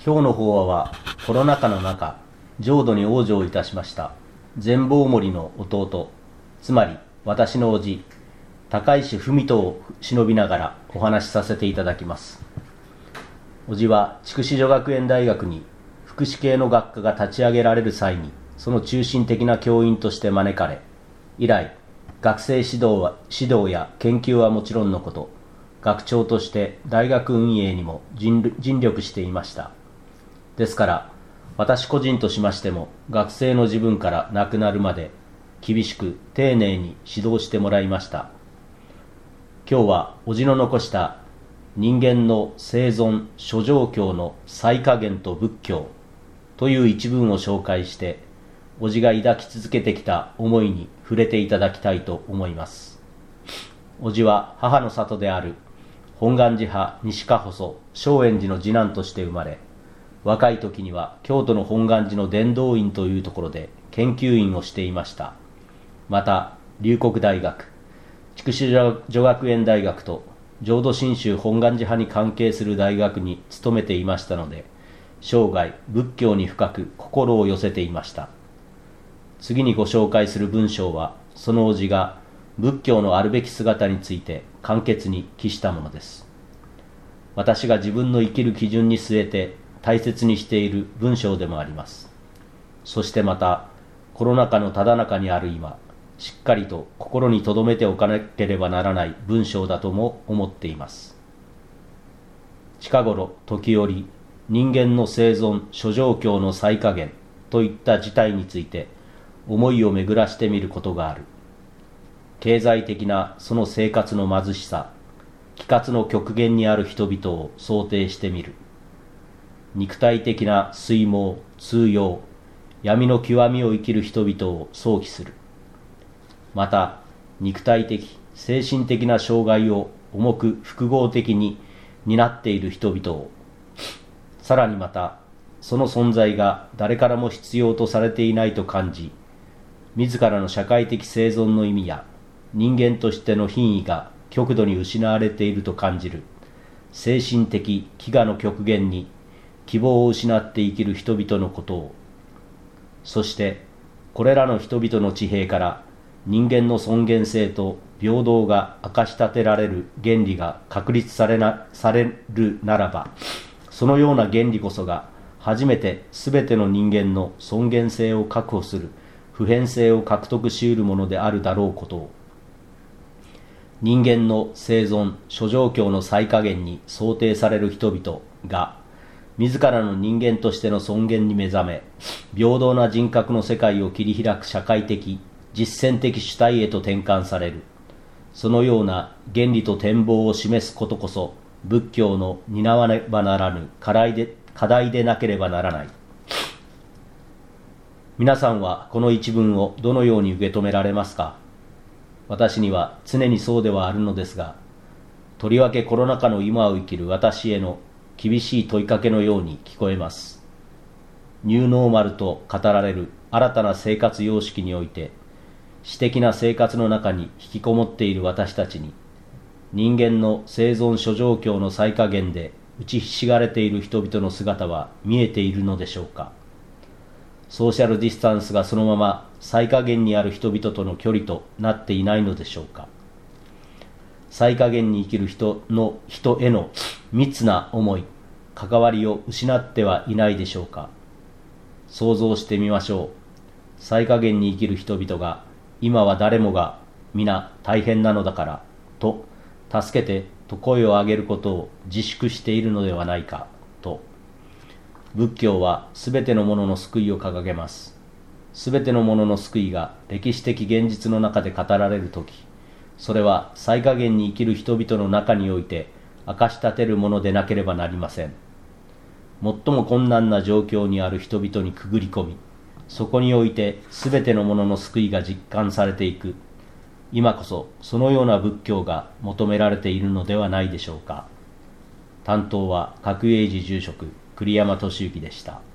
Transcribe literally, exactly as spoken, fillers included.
今日の法話はコロナ禍の中、浄土に往生いたしました全坊森の弟、つまり私の叔父、高石文人を忍びながらお話しさせていただきます。叔父は筑紫女学園大学に福祉系の学科が立ち上げられる際に、その中心的な教員として招かれ、以来学生指導は指導や研究はもちろんのこと、学長として大学運営にも尽力していました。ですから私個人としましても、学生の自分から亡くなるまで厳しく丁寧に指導してもらいました。今日は叔父の残した人間の生存諸状況の最下限と仏教という一文を紹介して、叔父が抱き続けてきた思いに触れていただきたいと思います。叔父は母の里である本願寺派西加細松園寺の次男として生まれ、若い時には京都の本願寺の伝道院というところで研究員をしていました。また龍谷大学、筑紫女学園大学と浄土真宗本願寺派に関係する大学に勤めていましたので、生涯仏教に深く心を寄せていました。次にご紹介する文章は、その叔父が仏教のあるべき姿について簡潔に記したものです。私が自分の生きる基準に据えて大切にしている文章でもあります。そしてまたコロナ禍のただ中にある今、しっかりと心に留めておかなければならない文章だとも思っています。近頃時折、人間の生存諸状況の最下限といった事態について思いを巡らしてみることがある。経済的なその生活の貧しさ、飢渇の極限にある人々を想定してみる。肉体的な衰毛、痛瘍、闇の極みを生きる人々を想起する。また肉体的、精神的な障害を重く複合的に担っている人々を、さらにまたその存在が誰からも必要とされていないと感じ、自らの社会的生存の意味や人間としての品位が極度に失われていると感じる精神的飢餓の極限に希望を失って生きる人々のことを、そしてこれらの人々の地平から人間の尊厳性と平等が明かし立てられる原理が確立されな、されるならば、そのような原理こそが初めてすべての人間の尊厳性を確保する普遍性を獲得し得るものであるだろうことを、人間の生存諸状況の最下限に想定される人々が自らの人間としての尊厳に目覚め、平等な人格の世界を切り開く社会的実践的主体へと転換される。そのような原理と展望を示すことこそ仏教の担わねばならぬ課題で、課題でなければならない。皆さんはこの一文をどのように受け止められますか？私には常にそうではあるのですが、とりわけコロナ禍の今を生きる私への厳しい問いかけのように聞こえます。ニューノーマルと語られる新たな生活様式において、私的な生活の中に引きこもっている私たちに、人間の生存諸状況の最下限で打ちひしがれている人々の姿は見えているのでしょうか。ソーシャルディスタンスがそのまま最下限にある人々との距離となっていないのでしょうか。最下限に生きる人の人への密な思い、関わりを失ってはいないでしょうか。想像してみましょう。最下限に生きる人々が、今は誰もが皆大変なのだからと、助けてと声を上げることを自粛しているのではないかと。仏教はすべてのものの救いを掲げます。すべてのものの救いが歴史的現実の中で語られるとき、それは最下限に生きる人々の中において明かし立てるものでなければなりません。最も困難な状況にある人々にくぐり込み、そこにおいてすべてのものの救いが実感されていく。今こそそのような仏教が求められているのではないでしょうか。担当は角栄寺住職栗山俊之でした。